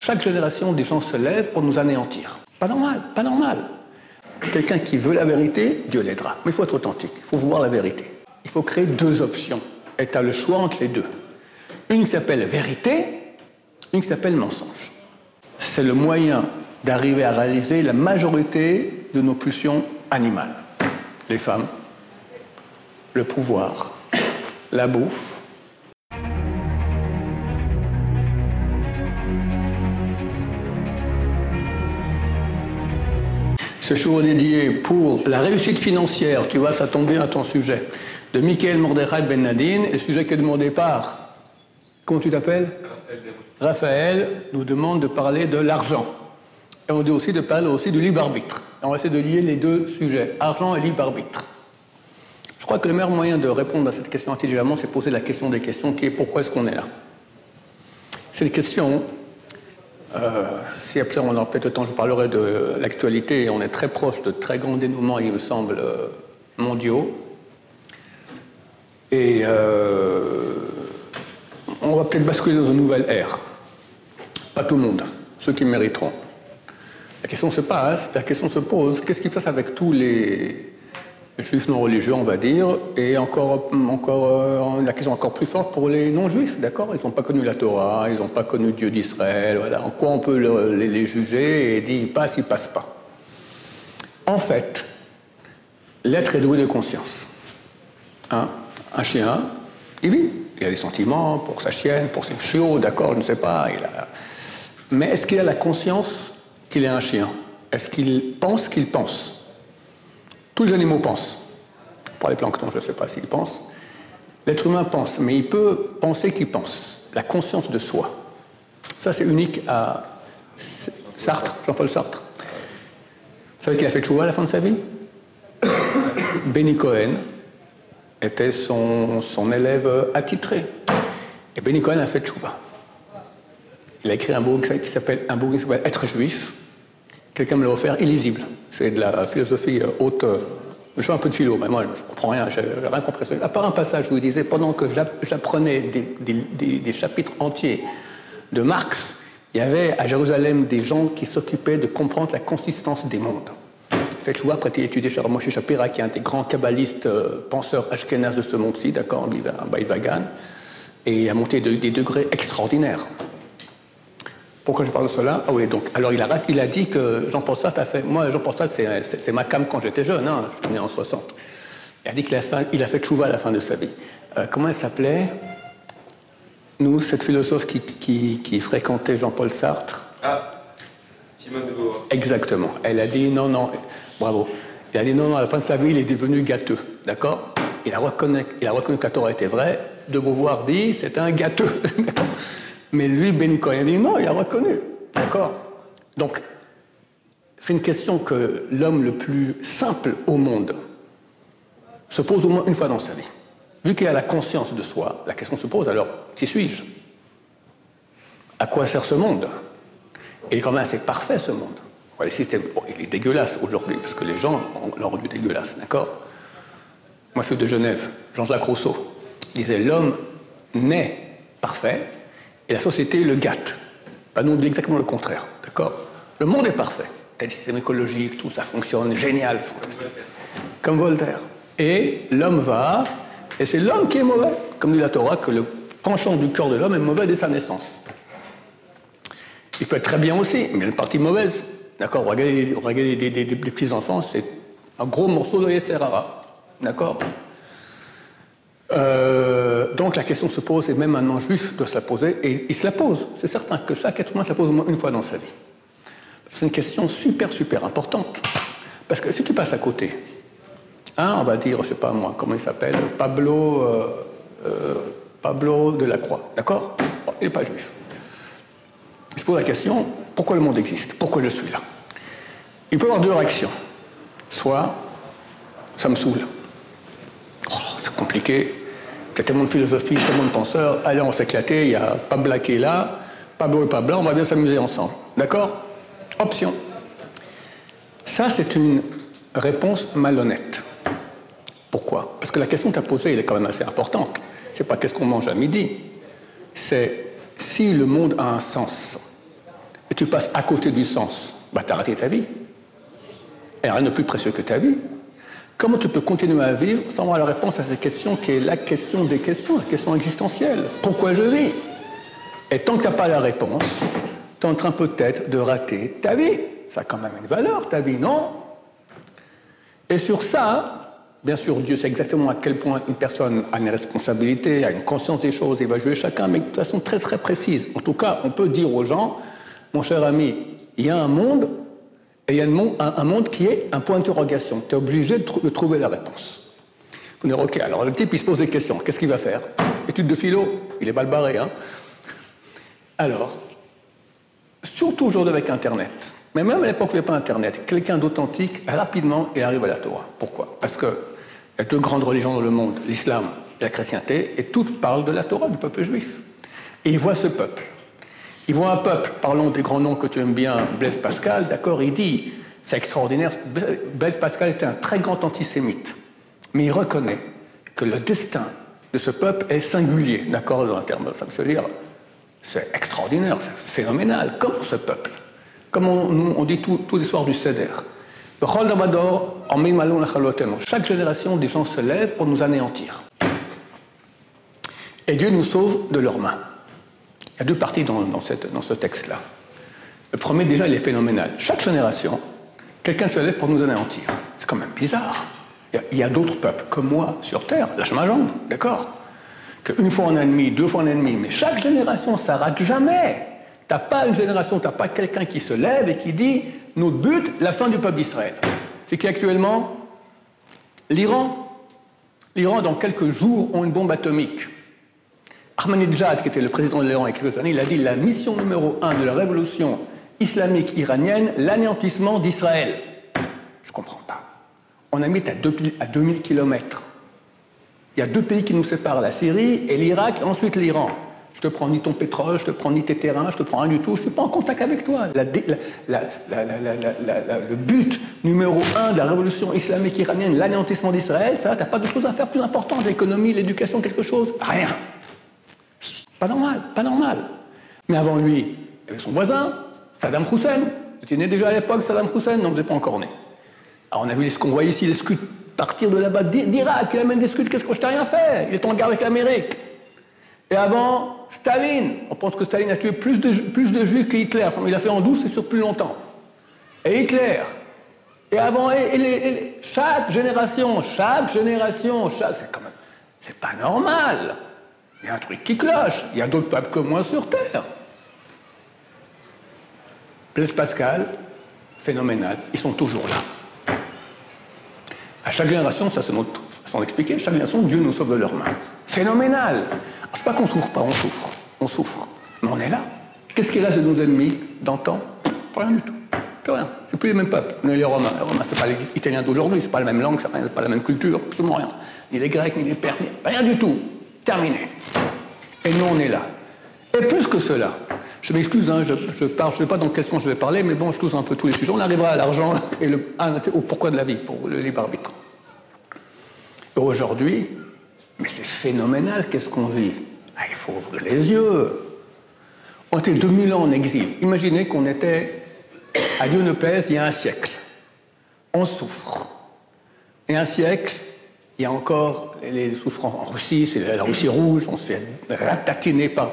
Chaque génération, des gens se lèvent pour nous anéantir. Pas normal, pas normal. Quelqu'un qui veut la vérité, Dieu l'aidera. Mais il faut être authentique, il faut voir la vérité. Il faut créer deux options. Et tu as le choix entre les deux. Une qui s'appelle vérité, une qui s'appelle mensonge. C'est le moyen d'arriver à réaliser la majorité de nos pulsions animales. Les femmes, le pouvoir, la bouffe. Ce show est dédié pour la réussite financière, tu vois, ça tombe bien à ton sujet, de Michael Mordechai Ben Nadine, et le sujet qui est demandé par, comment tu t'appelles ? Raphaël nous demande de parler de l'argent. Et on dit aussi de parler aussi du libre arbitre. Et on va essayer de lier les deux sujets, argent et libre arbitre. Je crois que le meilleur moyen de répondre à cette question intelligemment, c'est poser la question des questions, qui est pourquoi est-ce qu'on est là. Cette question, si après on a peut-être le temps, je parlerai de l'actualité. On est très proche de très grands dénouements, il me semble, mondiaux. Et on va peut-être basculer dans une nouvelle ère. Pas tout le monde, ceux qui mériteront. La question se pose, qu'est-ce qui se passe avec tous les juifs non religieux, on va dire, et encore la question encore plus forte pour les non-juifs, d'accord ? Ils n'ont pas connu la Torah, ils n'ont pas connu Dieu d'Israël, voilà. En quoi on peut les juger et dire ils passent pas. En fait, l'être est doué de conscience. Hein ? Un chien, il vit. Il a des sentiments pour sa chienne, pour ses chiots, d'accord, je ne sais pas. Mais est-ce qu'il a la conscience qu'il est un chien ? Est-ce qu'il pense qu'il pense ? Tous les animaux pensent. Pour les planctons, je ne sais pas s'ils pensent. L'être humain pense, mais il peut penser qu'il pense. La conscience de soi. Ça, c'est unique à Sartre, Jean-Paul Sartre. Vous savez qu'il a fait tchouva à la fin de sa vie ? Benny Cohen était son élève attitré. Et Benny Cohen a fait tchouva. Il a écrit un bouquin qui s'appelle Être juif. Quelqu'un me l'a offert, illisible. C'est de la philosophie haute. Je fais un peu de philo, mais moi, je ne comprends rien, je n'ai rien compris. À part un passage où il disait, pendant que j'apprenais des chapitres entiers de Marx, il y avait à Jérusalem des gens qui s'occupaient de comprendre la consistance des mondes. Fait tchouva, après il a étudié chez Moshe Shapira, qui est un des grands kabbalistes, penseurs ashkénazes de ce monde-ci, d'accord, à Baïvagan, et il a monté des degrés extraordinaires. Pourquoi je parle de cela ? Ah oui, donc, alors il a dit que Jean-Paul Sartre a fait... Moi, Jean-Paul Sartre, c'est ma came quand j'étais jeune, hein, je suis né en 60. Il a dit qu'il a fait tchouva à la fin de sa vie. Comment elle s'appelait ? Nous, cette philosophe qui fréquentait Jean-Paul Sartre. Ah, Simone de Beauvoir. Exactement. Elle a dit non, bravo. Il a dit non, à la fin de sa vie, il est devenu gâteux, d'accord ? Il a reconnu que la Torah était vraie. De Beauvoir dit, c'est un gâteux. Mais lui, Benny Cohen, il a dit non, il a reconnu. D'accord ? Donc, c'est une question que l'homme le plus simple au monde se pose au moins une fois dans sa vie. Vu qu'il a la conscience de soi, la question se pose, alors, qui suis-je ? À quoi sert ce monde ? Il est quand même assez parfait, ce monde. Le système, il est dégueulasse aujourd'hui, parce que les gens l'ont rendu dégueulasse, d'accord ? Moi, je suis de Genève. Jean-Jacques Rousseau disait « L'homme naît parfait, et la société le gâte. » Ben, nous, on dit exactement le contraire, d'accord ? Le monde est parfait. Tel système écologique, tout ça fonctionne, génial, fantastique. Comme Voltaire. Et l'homme va, et c'est l'homme qui est mauvais. Comme dit la Torah, que le penchant du cœur de l'homme est mauvais dès sa naissance. Il peut être très bien aussi, mais il y a une partie mauvaise. D'accord ? Regardez des petits-enfants, c'est un gros morceau de Yetzer Hara. D'accord ? Donc la question se pose, et même un non-juif doit se la poser, et il se la pose. C'est certain que chaque être humain se la pose au moins une fois dans sa vie. C'est une question super, super importante. Parce que si tu passes à côté, on va dire, je ne sais pas moi, comment il s'appelle, Pablo Delacroix, d'accord ? Bon, il n'est pas juif. Il se pose la question, pourquoi le monde existe ? Pourquoi je suis là ? Il peut y avoir deux réactions. Soit, ça me saoule. Oh, c'est compliqué. Il y a tellement de philosophie, tellement de penseurs. Allez, on s'éclater, il y a Pabla qui est là, Pablo et Pabla, on va bien s'amuser ensemble. D'accord ? Option. Ça, c'est une réponse malhonnête. Pourquoi ? Parce que la question que tu as posée, elle est quand même assez importante. C'est pas qu'est-ce qu'on mange à midi. C'est si le monde a un sens, tu passes à côté du sens, bah, tu as raté ta vie. Et rien de plus précieux que ta vie. Comment tu peux continuer à vivre sans avoir la réponse à cette question qui est la question des questions, la question existentielle? Pourquoi je vis? Et tant que tu n'as pas la réponse, tu es en train peut-être de rater ta vie. Ça a quand même une valeur, ta vie, non? Et sur ça, bien sûr, Dieu sait exactement à quel point une personne a une responsabilité, a une conscience des choses, il va juger chacun, mais de façon très très précise. En tout cas, on peut dire aux gens, mon cher ami, il y a un monde, et il y a un monde qui est un point d'interrogation. Tu es obligé de trouver la réponse. Vous dire, ok, alors le type, il se pose des questions. Qu'est-ce qu'il va faire? Étude de philo, il est mal barré, hein? Alors, surtout aujourd'hui avec Internet, mais même à l'époque où il n'y avait pas Internet, quelqu'un d'authentique, rapidement, il arrive à la Torah. Pourquoi? Parce qu'il y a deux grandes religions dans le monde, l'islam et la chrétienté, et toutes parlent de la Torah, du peuple juif. Et il voit ce peuple. Il voit un peuple, parlons des grands noms que tu aimes bien, Blaise Pascal, d'accord, il dit, c'est extraordinaire, Blaise Pascal était un très grand antisémite, mais il reconnaît que le destin de ce peuple est singulier, d'accord, dans un terme, ça veut dire, c'est extraordinaire, c'est phénoménal, comme ce peuple, comme on dit tous les soirs du Seder. Chaque génération, des gens se lèvent pour nous anéantir. Et Dieu nous sauve de leurs mains. Il y a deux parties dans ce texte-là. Le premier, déjà, il est phénoménal. Chaque génération, quelqu'un se lève pour nous anéantir. C'est quand même bizarre. Il y a d'autres peuples comme moi sur Terre, lâche ma jambe, d'accord? Qu'une fois un ennemi, deux fois un ennemi, mais chaque génération, ça rate jamais. T'as pas une génération, t'as pas quelqu'un qui se lève et qui dit « Notre but, la fin du peuple d'Israël ». C'est qui actuellement? L'Iran. L'Iran, dans quelques jours, ont une bombe atomique. Ahmadinejad, qui était le président de l'Iran il y a quelques années, il a dit la mission numéro 1 de la révolution islamique iranienne, l'anéantissement d'Israël. Je ne comprends pas. On habite à 2000 km. Il y a deux pays qui nous séparent, la Syrie et l'Irak, et ensuite l'Iran. Je te prends ni ton pétrole, je te prends ni tes terrains, je te prends rien du tout, je ne suis pas en contact avec toi. Le but numéro 1 de la révolution islamique iranienne, l'anéantissement d'Israël, ça, tu n'as pas de choses à faire plus importantes, l'économie, l'éducation, quelque chose? Rien. Pas normal, pas normal. Mais avant lui, il y avait son voisin, Saddam Hussein. Vous étiez né déjà à l'époque, Saddam Hussein? Non, vous n'êtes pas encore né. Alors on a vu ce qu'on voit ici, les Scuds partir de là-bas d'Irak, il amène des Scuds, qu'est-ce que je t'ai rien fait? Il est en guerre avec l'Amérique. Et avant, Staline. On pense que Staline a tué plus de juifs que Hitler. Enfin, il a fait en douce et sur plus longtemps. Et Hitler. Et avant, chaque génération, c'est quand même, c'est pas normal. Il y a un truc qui cloche. Il y a d'autres peuples que moi sur Terre. Blaise Pascal, phénoménal. Ils sont toujours là. À chaque génération, ça c'est notre façon d'expliquer, chaque génération, Dieu nous sauve de leurs mains. Phénoménal. C'est pas qu'on souffre pas, on souffre. On souffre. Mais on est là. Qu'est-ce qui reste de nos ennemis d'antan? Rien du tout. Plus rien. C'est plus les mêmes peuples. Les Romains. Les Romains, c'est pas les Italiens d'aujourd'hui, c'est pas la même langue, c'est pas la même culture, absolument rien. Ni les Grecs, ni les Perses, rien du tout. Terminé. Et nous, on est là. Et plus que cela, je m'excuse, hein, je ne sais pas dans quel sens je vais parler, mais bon, je touche un peu tous les sujets. On arrivera à l'argent et au pourquoi de la vie, pour le libre arbitre. Et aujourd'hui, mais c'est phénoménal, qu'est-ce qu'on vit? Il faut ouvrir les yeux. On était 2000 ans en exil. Imaginez qu'on était, à Dieu ne plaise, il y a un siècle. On souffre. Et un siècle, il y a encore les souffrances en Russie, c'est la Russie rouge, on se fait ratatiner par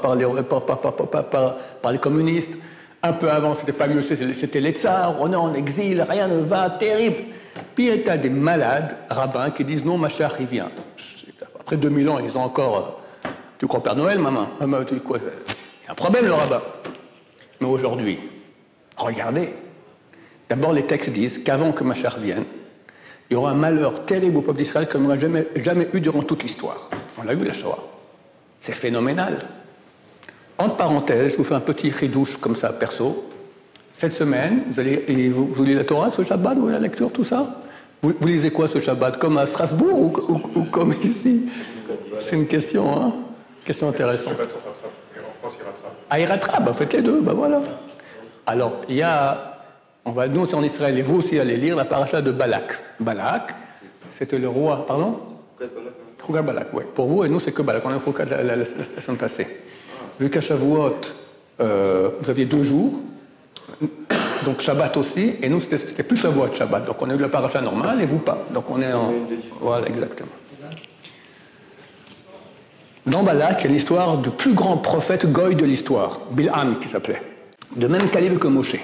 les communistes. Un peu avant, c'était pas mieux, c'était les tsars, on est en exil, rien ne va, terrible. Puis il y a des malades rabbins qui disent non, Mashiach, il vient. Après 2000 ans, ils ont encore. Tu crois Père Noël, maman? Tu dis quoi? Il y a un problème, le rabbin. Mais aujourd'hui, regardez. D'abord, les textes disent qu'avant que Mashiach vienne, il y aura un malheur terrible au peuple d'Israël comme on n'a jamais eu durant toute l'histoire. On l'a vu, la Shoah. C'est phénoménal. Entre parenthèses, je vous fais un petit ridouche comme ça, perso. Cette semaine, vous lisez la Torah, ce Shabbat, vous la lecture, tout ça? Vous lisez quoi, ce Shabbat? Comme à Strasbourg ou comme ici? C'est une question, hein? Question intéressante. En France, il rattrape. Ah, il rattrape, faites les deux, voilà. Alors, il y a... nous, c'est en Israël, et vous aussi allez lire la paracha de Balak. Balak, c'était le roi, pardon? Trougar Balak, oui. Pour vous, et nous, c'est que Balak. On a eu la semaine passée. Vu qu'à Shavuot, vous aviez 2 jours, Donc Shabbat aussi, et nous c'était plus Shavuot Shabbat. Donc on a eu la paracha normale et vous pas. Donc on est en... Voilà, exactement. Dans Balak, il y a l'histoire du plus grand prophète goy de l'histoire, Bil'am qui s'appelait, de même calibre que Moshe.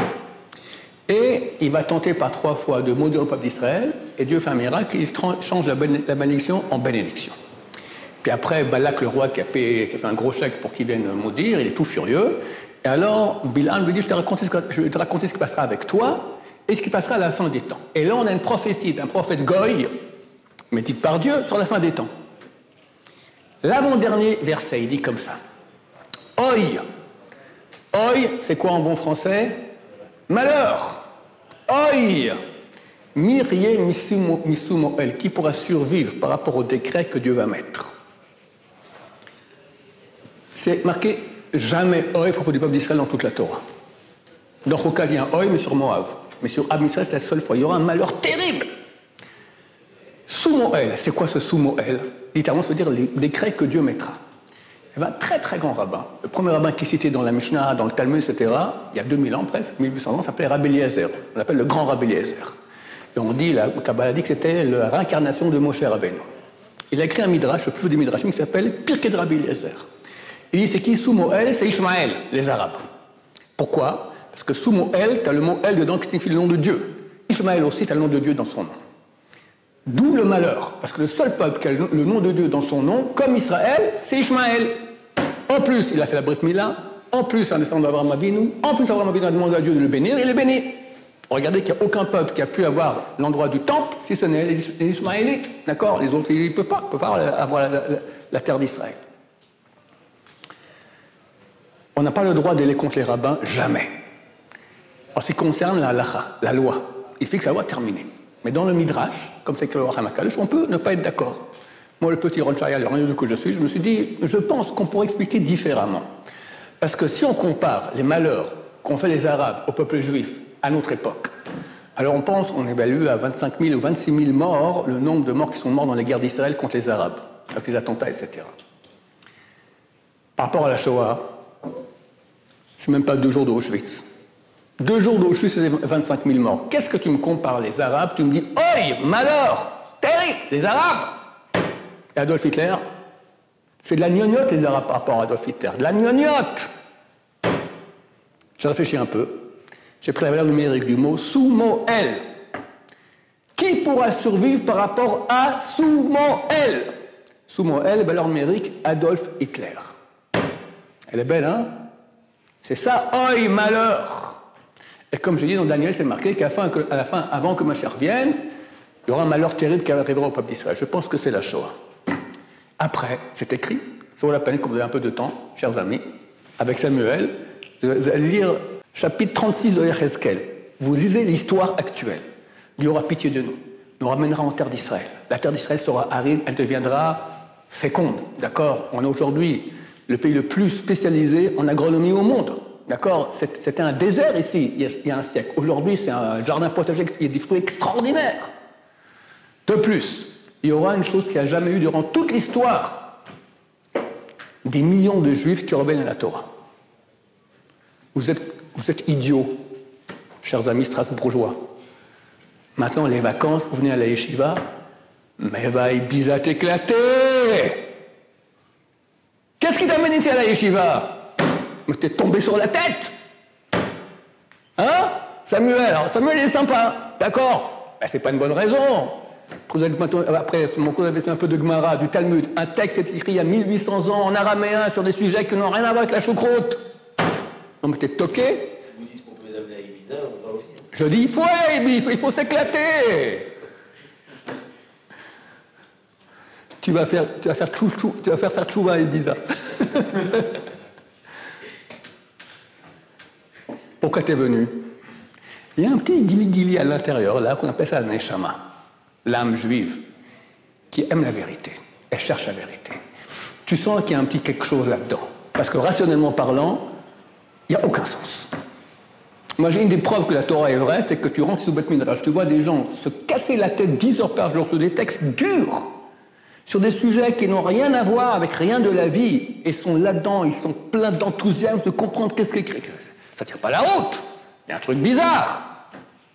Et il va tenter par 3 fois de maudire le peuple d'Israël, et Dieu fait un miracle, il change la malédiction en bénédiction. Puis après, Balak, le roi qui a fait un gros chèque pour qu'il vienne maudire, il est tout furieux. Et alors, Bil'am lui dit, je vais te raconter ce qui passera avec toi, et ce qui passera à la fin des temps. Et là, on a une prophétie d'un prophète goy, mais dite par Dieu, sur la fin des temps. L'avant-dernier verset, il dit comme ça. Oi. Oi, c'est quoi en bon français? Malheur. Oi. Mirie misumoel, qui pourra survivre par rapport au décret que Dieu va mettre. C'est marqué jamais Oi propos du peuple d'Israël dans toute la Torah. Dans Chokal, il y a un Oi, mais sur Moab. Mais sur Am Yisraël, c'est la seule fois. Il y aura un malheur terrible. Sous-Moël, c'est quoi ce sous-Moël? Littéralement, ça veut dire les décrets que Dieu mettra. Il y avait un très très grand rabbin. Le premier rabbin qui est cité dans la Mishnah, dans le Talmud, etc., il y a 2000 ans presque, 1800 ans, s'appelait Rabbi Eliezer. On l'appelle le grand Rabbi Eliezer. Et on dit, la Kabbalah dit que c'était la réincarnation de Moshe Rabbeinu. Il a écrit un midrash, le plus vieux des midrashim, qui s'appelle Pirkei de Rabbi Eliezer. Il dit, c'est qui sous-Moël? C'est Ishmaël, les Arabes. Pourquoi? Parce que sous-Moël, tu as le mot El dedans qui signifie le nom de Dieu. Ishmaël aussi, tu as le nom de Dieu dans son nom. D'où le malheur, parce que le seul peuple qui a le nom de Dieu dans son nom, comme Israël, c'est Ishmaël. En plus, il a fait la Brit Mila, en plus, un descendant d'Abraham Avinu, en plus, Abraham Avinu a demandé à Dieu de le bénir, il est béni. Regardez qu'il n'y a aucun peuple qui a pu avoir l'endroit du temple, si ce n'est les Ishmaélites, d'accord? Les autres, ils ne peuvent pas avoir la terre d'Israël. On n'a pas le droit d'aller contre les rabbins, jamais. En ce qui concerne la halacha, la loi, il fixe la loi terminée. Mais dans le Midrash, comme c'est écrit au Hamakadosh, on peut ne pas être d'accord. Moi, le petit Ron Shaya, le rien que je suis, je me suis dit, je pense qu'on pourrait expliquer différemment. Parce que si on compare les malheurs qu'ont fait les Arabes au peuple juif à notre époque, alors on évalue à 25 000 ou 26 000 morts le nombre de morts qui sont morts dans les guerres d'Israël contre les Arabes, avec les attentats, etc. Par rapport à la Shoah, c'est même pas 2 jours d'Auschwitz. 2 jours d'Auschwitz, c'est 25 000 morts. Qu'est-ce que tu me compares, les Arabes? Tu me dis, oi, malheur, terrible, les Arabes. Et Adolf Hitler, c'est de la gnognotte, les Arabes, par rapport à Adolf Hitler. De la gnognotte. J'ai réfléchi un peu. J'ai pris la valeur numérique du mot sous-Moël. Qui pourra survivre par rapport à sous-Moël? Sous-Moël, valeur numérique, Adolf Hitler. Elle est belle, hein? C'est ça, oi, malheur. Et comme je dis dans Daniel, c'est marqué qu'à la fin, avant que Mashiach vienne, il y aura un malheur terrible qui arrivera au peuple d'Israël. Je pense que c'est la Shoah. Après, c'est écrit, ça vaut la peine que vous ayez un peu de temps, chers amis, avec Samuel, vous allez lire chapitre 36 de Yechezkel. Vous lisez l'histoire actuelle. Dieu aura pitié de nous, nous ramènera en terre d'Israël. La terre d'Israël sera aride, elle deviendra féconde. D'accord? On est aujourd'hui le pays le plus spécialisé en agronomie au monde. D'accord? C'était un désert ici, il y a un siècle. Aujourd'hui, c'est un jardin potager, il y a des fruits extraordinaires. De plus, il y aura une chose qu'il n'y a jamais eu durant toute l'histoire. Des millions de Juifs qui reviennent à la Torah. Vous êtes idiots, chers amis strasbourgeois. Maintenant, les vacances, vous venez à la yeshiva, mais va Ibiza t'éclater! Qu'est-ce qui t'amène ici à la yeshiva? Mais t'es tombé sur la tête! Hein? Samuel, alors Samuel est sympa, d'accord? Ben, c'est pas une bonne raison. Après, vous avez un peu de Gemara, du Talmud, un texte est écrit il y a 1800 ans en araméen sur des sujets qui n'ont rien à voir avec la choucroute. Non mais t'es toqué? Si vous dites qu'on peut les amener à Ibiza, on va aussi. Je dis il faut aller, il faut s'éclater. Tu vas faire tchouva à Ibiza. Pourquoi t'es venu? Il y a un petit gili-gili à l'intérieur, là, qu'on appelle ça la neshama, l'âme juive, qui aime la vérité. Elle cherche la vérité. Tu sens qu'il y a un petit quelque chose là-dedans. Parce que rationnellement parlant, il n'y a aucun sens. Moi, j'ai une des preuves que la Torah est vraie, c'est que tu rentres sous Beth Midrash, tu vois des gens se casser la tête 10 heures par jour sur des textes durs, sur des sujets qui n'ont rien à voir avec rien de la vie, et sont là-dedans, ils sont pleins d'enthousiasme de comprendre qu'est-ce qu'écrit. Ça ne tient pas la route. Il y a un truc bizarre.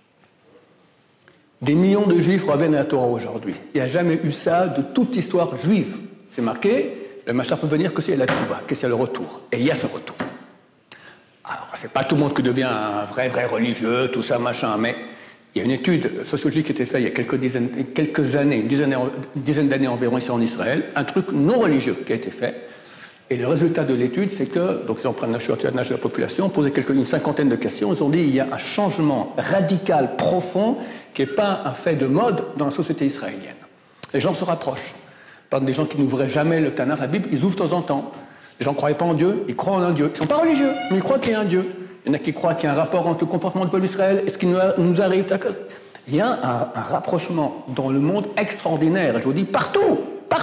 Des millions de juifs reviennent à la Torah aujourd'hui. Il n'y a jamais eu ça de toute l'histoire juive. C'est marqué, le Mashiach peut venir que s'il y a la Tchouva, que s'il y a le retour. Et il y a ce retour. Alors, c'est pas tout le monde qui devient un vrai religieux, tout ça, machin, mais il y a une étude sociologique qui a été faite il y a quelques années, une dizaine d'années environ ici en Israël, un truc non religieux qui a été fait. Et le résultat de l'étude, c'est que, donc ils ont pris l'âge de la population, posé une cinquantaine de questions, ils ont dit qu'il y a un changement radical, profond, qui n'est pas un fait de mode dans la société israélienne. Les gens se rapprochent. Par exemple, des gens qui n'ouvraient jamais le Tanakh, la Bible, ils ouvrent de temps en temps. Les gens ne croyaient pas en Dieu, ils croient en un Dieu. Ils ne sont pas religieux, mais ils croient qu'il y a un Dieu. Il y en a qui croient qu'il y a un rapport entre le comportement du peuple d'Israël et ce qui nous arrive. Il y a un rapprochement dans le monde extraordinaire. Je vous dis partout.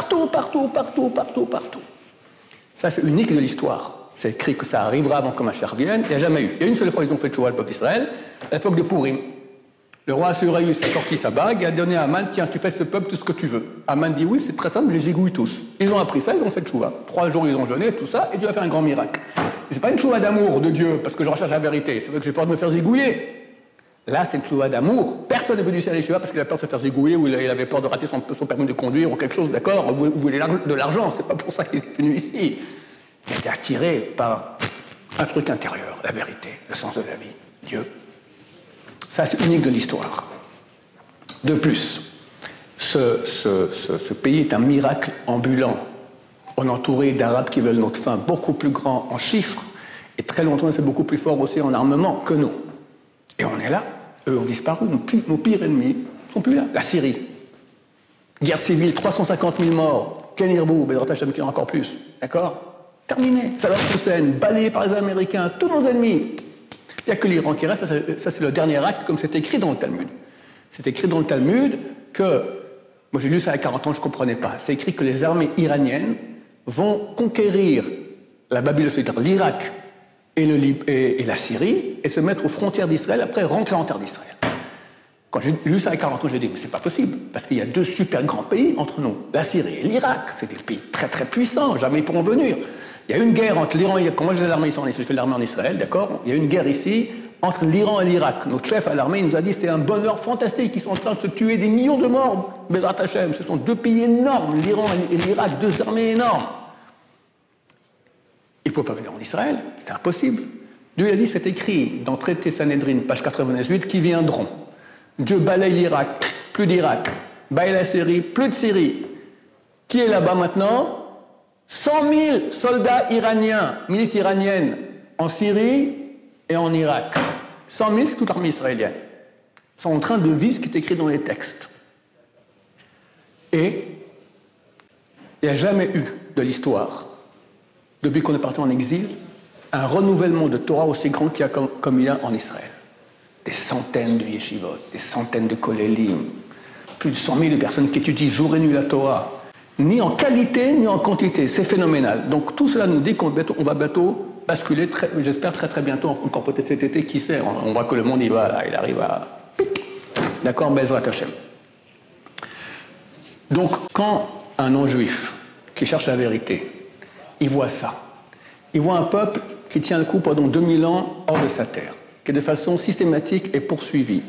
Ça, c'est unique de l'histoire. C'est écrit que ça arrivera avant que Mashiach vienne. Il n'y a jamais eu. Il y a une seule fois ils ont fait tchouva le peuple d'Israël, à l'époque de Purim. Le roi Assuérus a sorti sa bague et a donné à Aman, tiens, tu fais ce peuple tout ce que tu veux. Aman dit oui, c'est très simple, je les égouille tous. Ils ont appris ça, ils ont fait tchouva. 3 jours, ils ont jeûné, tout ça, et Dieu a fait un grand miracle. C'est pas une tchouva d'amour de Dieu, parce que je recherche la vérité. C'est vrai que j'ai peur de me faire zigouiller. Là, c'est une tchouva d'amour. Personne n'est venu ici à l'Yeshiva parce qu'il a peur de se faire zigouiller ou il avait peur de rater son permis de conduire ou quelque chose, d'accord, ou il voulait de l'argent, c'est pas pour ça qu'il est venu ici. Il a été attiré par un truc intérieur, la vérité, le sens de la vie, Dieu. Ça, c'est unique de l'histoire. De plus, ce pays est un miracle ambulant. On est entouré d'Arabes qui veulent notre fin beaucoup plus grand en chiffres et très longtemps, c'est beaucoup plus fort aussi en armement que nous. Et on est là. Eux ont disparu. Nos pires ennemis ne sont plus là. La Syrie. Guerre civile, 350 000 morts. Ken Irbou, Bezrat Hashem qui en a encore plus. D'accord? Terminé. Saddam Hussein, balayé par les Américains, tous nos ennemis. Il n'y a que l'Iran qui reste. Ça, c'est le dernier acte, comme c'est écrit dans le Talmud. C'est écrit dans le Talmud que... Moi, j'ai lu ça il y a 40 ans, je ne comprenais pas. C'est écrit que les armées iraniennes vont conquérir la Babylone, c'est-à-dire l'Irak et la Syrie, et se mettre aux frontières d'Israël, après rentrer en terre d'Israël. Quand j'ai lu ça il y a 40 ans, j'ai dit, mais c'est pas possible, parce qu'il y a 2 super grands pays entre nous, la Syrie et l'Irak, c'est des pays très très puissants, jamais ils pourront venir. Il y a une guerre entre l'Iran et l'Irak, quand moi je fais l'armée en Israël, d'accord, il y a une guerre ici entre l'Iran et l'Irak. Notre chef à l'armée nous a dit, c'est un bonheur fantastique, ils sont en train de se tuer des millions de morts, Bezrat Hashem, ce sont 2 pays énormes, l'Iran et l'Irak, 2 armées énormes. Il ne peut pas venir en Israël, c'est impossible. Dieu a dit, c'est écrit dans le traité Sanhedrin, page 98, qui viendront. Dieu balaye l'Irak, plus d'Irak. Balaye la Syrie, plus de Syrie. Qui est là-bas maintenant? 100 000 soldats iraniens, milices iraniennes, en Syrie et en Irak. 100 000, c'est toute l'armée israélienne. Ils sont en train de vivre ce qui est écrit dans les textes. Et il n'y a jamais eu de l'histoire, depuis qu'on est parti en exil, un renouvellement de Torah aussi grand qu'il y a comme il y a en Israël. Des centaines de yeshivot, des centaines de kollélim, plus de 100 000 personnes qui étudient jour et nuit la Torah, ni en qualité ni en quantité, c'est phénoménal. Donc tout cela nous dit qu'on va bientôt basculer, j'espère très très bientôt, encore peut-être cet été, qui sait, on voit que le monde il arrive à pic, d'accord, Bezrat Hashem. Donc quand un non-juif qui cherche la vérité, il voit ça. Il voit un peuple qui tient le coup pendant 2000 ans hors de sa terre, qui de façon systématique est poursuivi.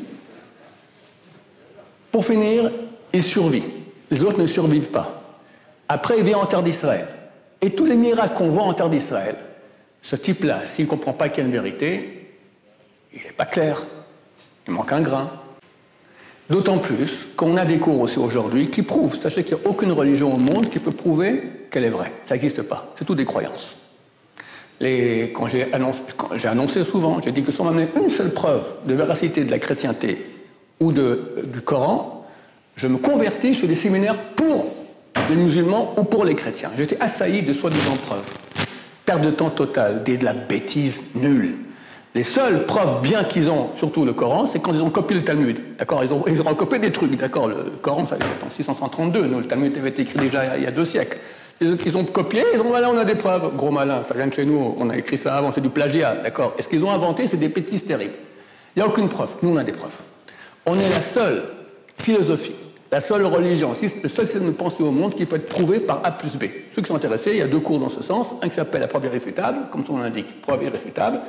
Pour finir, il survit. Les autres ne survivent pas. Après, il vient en terre d'Israël. Et tous les miracles qu'on voit en terre d'Israël, ce type-là, s'il ne comprend pas qu'il y a une vérité, il n'est pas clair. Il manque un grain. D'autant plus qu'on a des cours aussi aujourd'hui qui prouvent, sachez qu'il n'y a aucune religion au monde qui peut prouver qu'elle est vraie. Ça n'existe pas. C'est tout des croyances. Quand j'ai annoncé souvent, j'ai dit que sans m'amener une seule preuve de véracité de la chrétienté ou du Coran, je me convertis sur des séminaires pour les musulmans ou pour les chrétiens. J'étais assailli de soi-disant preuves. Perte de temps totale, de la bêtise nulle. Les seules preuves bien qu'ils ont, surtout le Coran, c'est quand ils ont copié le Talmud. D'accord, ils ont recopié des trucs. D'accord, le Coran, ça c'est en 632. Nous, le Talmud avait été écrit déjà il y a 2 siècles. Ils ont copié, ils ont dit voilà, on a des preuves. Gros malin, ça vient de chez nous, on a écrit ça avant, c'est du plagiat. D'accord. Et ce qu'ils ont inventé, c'est des bêtises terribles. Il n'y a aucune preuve. Nous, on a des preuves. On est la seule philosophie, la seule religion, le seul système de pensée au monde qui peut être prouvé par A plus B. Ceux qui sont intéressés, il y a 2 cours dans ce sens. Un qui s'appelle la preuve irréfutable, comme son nom l'indique, preuve irréfutable.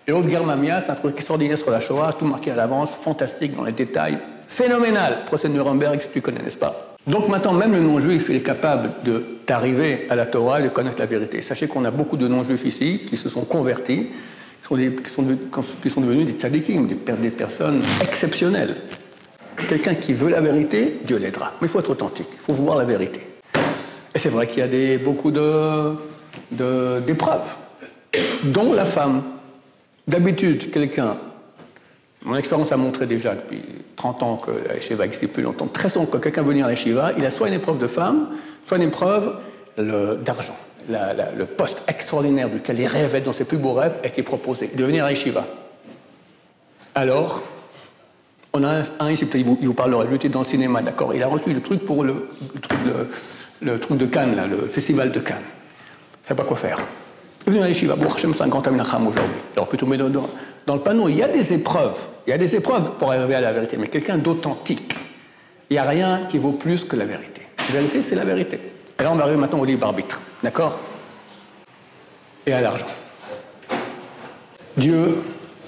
Et l'autre, Germania, c'est un truc extraordinaire sur la Shoah, tout marqué à l'avance, fantastique dans les détails, phénoménal. Procès de Nuremberg, si tu connais, n'est-ce pas? Donc maintenant, même le non-juif, il est capable d'arriver à la Torah et de connaître la vérité. Sachez qu'on a beaucoup de non-juifs ici qui se sont convertis, qui sont devenus des tzadikim, des personnes exceptionnelles. Quelqu'un qui veut la vérité, Dieu l'aidera. Mais il faut être authentique, il faut voir la vérité. Et c'est vrai qu'il y a beaucoup d'épreuves, dont la femme. D'habitude, mon expérience a montré déjà depuis 30 ans que la yeshiva existe plus longtemps, très souvent quand quelqu'un veut venir à la yeshiva, il a soit une épreuve de femme, soit une épreuve d'argent. Le poste extraordinaire duquel il rêvait dans ses plus beaux rêves a été proposé, de venir à la yeshiva. Alors, on a un ici, peut-être il vous parlera, lui était dans le cinéma, d'accord, il a reçu le truc pour le truc de Cannes, là, le festival de Cannes. Il ne sait pas quoi faire. Venez à l'Yeshiva, bon, Hachem, c'est un grand Aminacham aujourd'hui. Alors plutôt, mais dans le panneau, il y a des épreuves pour arriver à la vérité, mais quelqu'un d'authentique. Il n'y a rien qui vaut plus que la vérité. La vérité, c'est la vérité. Et là, on va arriver maintenant au libre arbitre, d'accord? Et à l'argent. Dieu,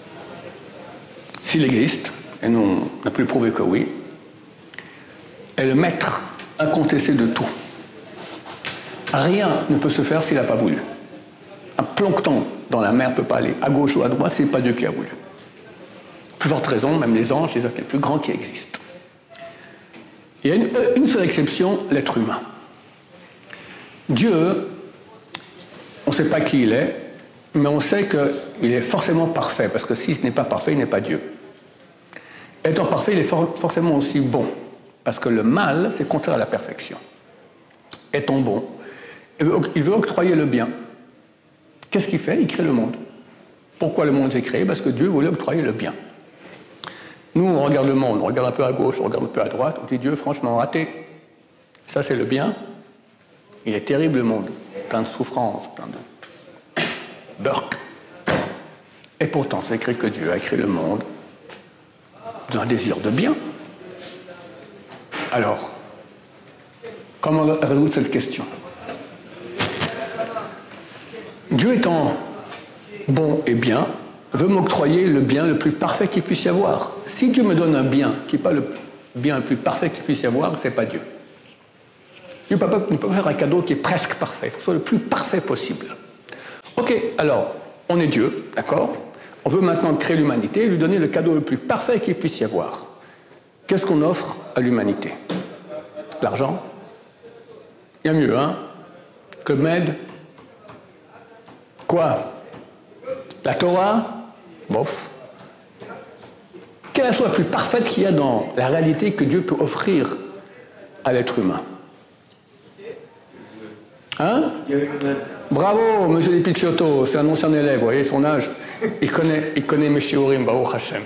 s'il existe, et nous on a pu le prouver que oui, est le maître incontesté de tout. Rien ne peut se faire s'il n'a pas voulu. Un plancton dans la mer ne peut pas aller à gauche ou à droite, ce n'est pas Dieu qui a voulu. Plus forte raison, même les anges, les êtres les plus grands qui existent. Il y a une seule exception, l'être humain. Dieu, on ne sait pas qui il est, mais on sait qu'il est forcément parfait, parce que si ce n'est pas parfait, il n'est pas Dieu. Étant parfait, il est forcément aussi bon, parce que le mal, c'est contraire à la perfection. Étant bon, il veut octroyer le bien. Qu'est-ce qu'il fait? Il crée le monde. Pourquoi le monde est créé? Parce que Dieu voulait octroyer le bien. Nous, on regarde le monde, on regarde un peu à gauche, on regarde un peu à droite, on dit Dieu, franchement, raté. Ça, c'est le bien. Il est terrible, le monde. Plein de souffrances, plein de burk. Et pourtant, c'est écrit que Dieu a créé le monde d'un désir de bien. Alors, comment résoudre cette question? Dieu étant bon et bien, veut m'octroyer le bien le plus parfait qu'il puisse y avoir. Si Dieu me donne un bien qui n'est pas le bien le plus parfait qu'il puisse y avoir, ce n'est pas Dieu. Dieu ne peut pas faire un cadeau qui est presque parfait. Il faut que ce soit le plus parfait possible. Ok, alors, on est Dieu, d'accord? On veut maintenant créer l'humanité et lui donner le cadeau le plus parfait qu'il puisse y avoir. Qu'est-ce qu'on offre à l'humanité? L'argent? Il y a mieux, hein? Que m'aide? Quoi? La Torah? Bof. Quelle est la chose la plus parfaite qu'il y a dans la réalité que Dieu peut offrir à l'être humain? Hein? Bravo, monsieur Di Picciotto, c'est un ancien élève, vous voyez son âge. Il connaît mes shiurim, Baruch Hashem.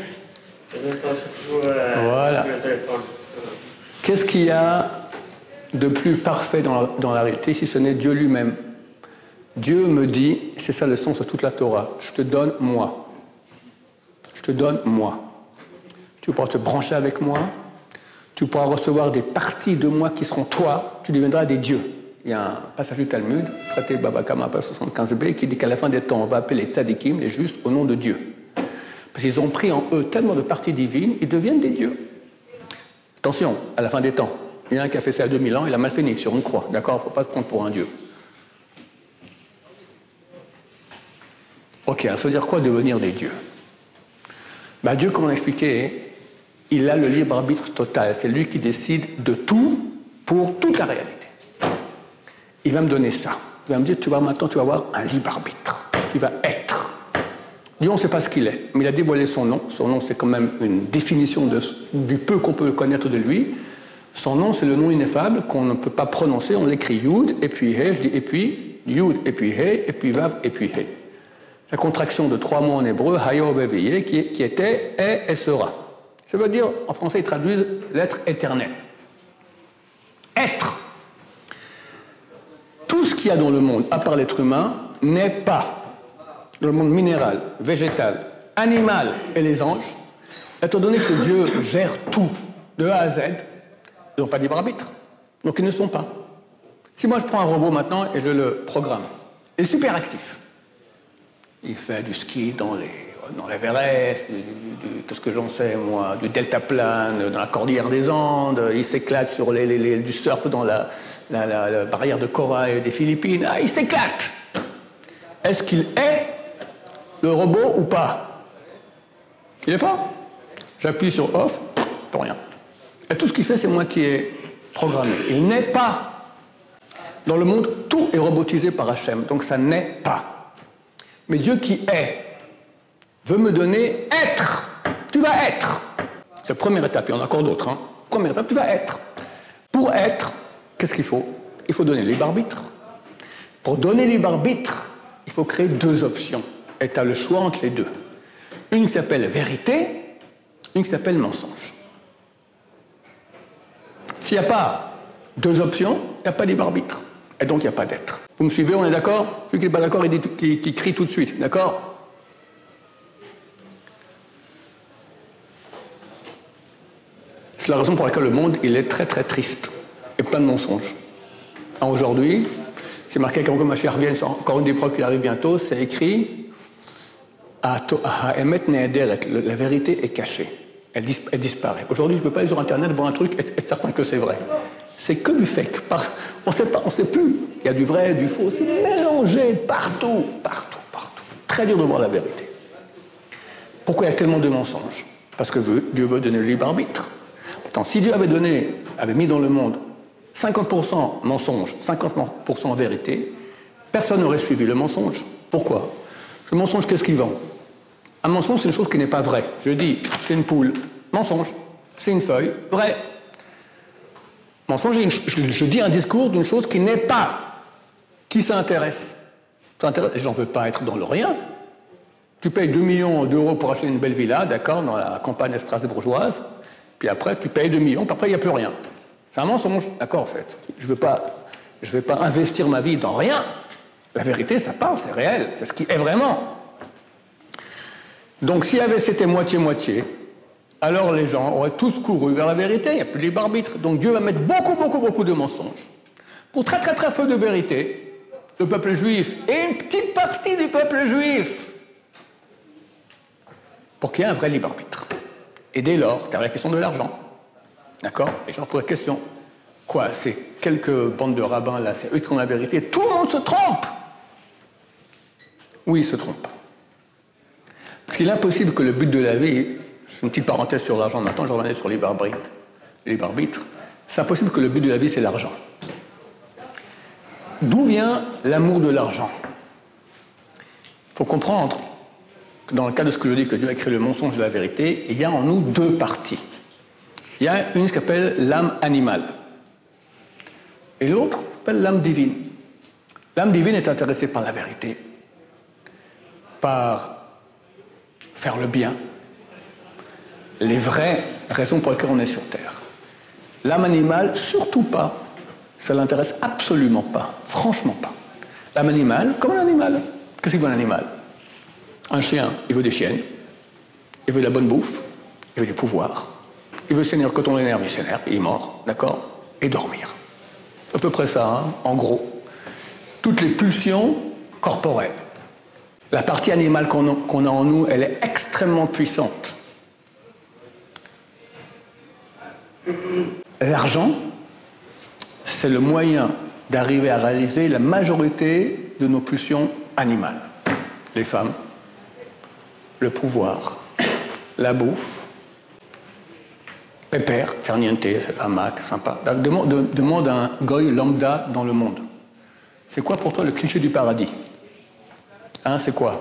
Voilà. Qu'est-ce qu'il y a de plus parfait dans la réalité si ce n'est Dieu lui-même? Dieu me dit, c'est ça le sens de toute la Torah, je te donne moi. Je te donne moi. Tu pourras te brancher avec moi, tu pourras recevoir des parties de moi qui seront toi, tu deviendras des dieux. Il y a un passage du Talmud, traité Baba Kama, page 75b, qui dit qu'à la fin des temps, on va appeler les tzadikim, les justes, au nom de Dieu. Parce qu'ils ont pris en eux tellement de parties divines, ils deviennent des dieux. Attention, à la fin des temps, il y en a un qui a fait ça à 2000 ans, il a mal fini sur une croix, d'accord? Il ne faut pas se prendre pour un dieu. Ok, alors ça veut dire quoi devenir des dieux? Dieu, comme on l'a expliqué, il a le libre arbitre total. C'est lui qui décide de tout pour toute la réalité. Il va me donner ça. Il va me dire, maintenant, tu vas avoir un libre arbitre. Tu vas être. Dieu, on ne sait pas ce qu'il est, mais il a dévoilé son nom. Son nom, c'est quand même une définition du peu qu'on peut connaître de lui. Son nom, c'est le nom ineffable qu'on ne peut pas prononcer. On l'écrit Yud, et puis He, je dis et puis, Yud, et puis He, et puis Vav, et puis He. La contraction de 3 mots en hébreu, Hayo Veveye, qui était, est et sera. Ça veut dire, en français, ils traduisent l'être éternel. Être. Tout ce qu'il y a dans le monde, à part l'être humain, n'est pas. Dans le monde minéral, végétal, animal et les anges, étant donné que Dieu gère tout, de A à Z, ils n'ont pas de libre arbitre. Donc ils ne sont pas. Si moi je prends un robot maintenant et je le programme, il est super actif. Il fait du ski dans l'Everest, qu'est-ce que j'en sais, moi, du deltaplane, dans la cordillère des Andes. Il s'éclate sur du surf dans la barrière de corail des Philippines. Ah, il s'éclate. Est-ce qu'il est le robot ou pas? Il n'est pas. J'appuie sur off, pas rien. Et tout ce qu'il fait, c'est moi qui ai programmé. Il n'est pas. Dans le monde, tout est robotisé par Hachem, donc ça n'est pas. Mais Dieu qui est veut me donner être. Tu vas être. C'est la première étape, il y en a encore d'autres. Hein. Première étape, tu vas être. Pour être, qu'est-ce qu'il faut? Il faut donner libre arbitre. Pour donner libre arbitre, il faut créer deux options. Et tu as le choix entre les deux. Une qui s'appelle vérité, une qui s'appelle mensonge. S'il n'y a pas deux options, il n'y a pas de libre arbitre. Et donc il n'y a pas d'être. Vous me suivez, on est d'accord? Celui qui n'est pas d'accord, qui crie tout de suite, d'accord? C'est la raison pour laquelle le monde, il est très très triste et plein de mensonges. Aujourd'hui, c'est marqué quand Mashiach revient, c'est encore une des preuves qu'il arrive bientôt, c'est écrit Emet Ne'ederet, la vérité est cachée, elle disparaît. Aujourd'hui, je ne peux pas aller sur Internet voir un truc et être certain que c'est vrai. C'est que du fake. On ne sait plus. Il y a du vrai, du faux, c'est mélangé partout. Très dur de voir la vérité. Pourquoi il y a tellement de mensonges? Parce que Dieu veut donner le libre arbitre. Pourtant, si Dieu avait mis dans le monde 50% mensonge, 50% vérité, personne n'aurait suivi le mensonge. Pourquoi? Le mensonge, qu'est-ce qu'il vend? Un mensonge, c'est une chose qui n'est pas vraie. Je dis, c'est une poule. Mensonge. C'est une feuille. Vrai. Mensonge, je dis un discours d'une chose qui n'est pas. Qui s'intéresse? Et j'en veux pas être dans le rien. Tu payes 2 millions d'euros pour acheter une belle villa, d'accord, dans la campagne strasbourgeoise, puis après, tu payes 2 millions, puis après, il n'y a plus rien. C'est un mensonge, d'accord, je ne vais pas investir ma vie dans rien. La vérité, ça parle, c'est réel, c'est ce qui est vraiment. Donc, si c'était moitié-moitié, alors les gens auraient tous couru vers la vérité, il n'y a plus de libre arbitre. Donc Dieu va mettre beaucoup de mensonges. Pour très peu de vérité, le peuple juif et une petite partie du peuple juif, pour qu'il y ait un vrai libre arbitre. Et dès lors, tu as la question de l'argent. D'accord? Les gens posent la question. Quoi? C'est quelques bandes de rabbins là, c'est eux qui ont la vérité. Tout le monde se trompe! Oui, ils se trompent. Parce qu'il est impossible que le but de la vie, c'est une petite parenthèse sur l'argent maintenant, je reviens sur les libre arbitre. C'est impossible que le but de la vie, c'est l'argent. D'où vient l'amour de l'argent? Il faut comprendre que dans le cas de ce que je dis, que Dieu a créé le mensonge de la vérité, il y a en nous deux parties. Il y a une qui s'appelle l'âme animale. Et l'autre s'appelle l'âme divine. L'âme divine est intéressée par la vérité, par faire le bien, les vraies raisons pour lesquelles on est sur Terre. L'âme animale, surtout pas. Ça ne l'intéresse absolument pas. Franchement pas. L'âme animale, comme un animal. Qu'est-ce qu'il veut un animal? Un chien, il veut des chiennes. Il veut de la bonne bouffe. Il veut du pouvoir. Il veut s'énerver. Quand on l'énerve, il s'énerve. Il est mort. D'accord? Et dormir. À peu près ça, hein, en gros. Toutes les pulsions corporelles. La partie animale qu'on a en nous, elle est extrêmement puissante. L'argent, c'est le moyen d'arriver à réaliser la majorité de nos pulsions animales. Les femmes, le pouvoir, la bouffe, pépère, farniente, hamac, sympa. Demande à un goy lambda dans le monde. C'est quoi pour toi le cliché du paradis? Hein, c'est quoi?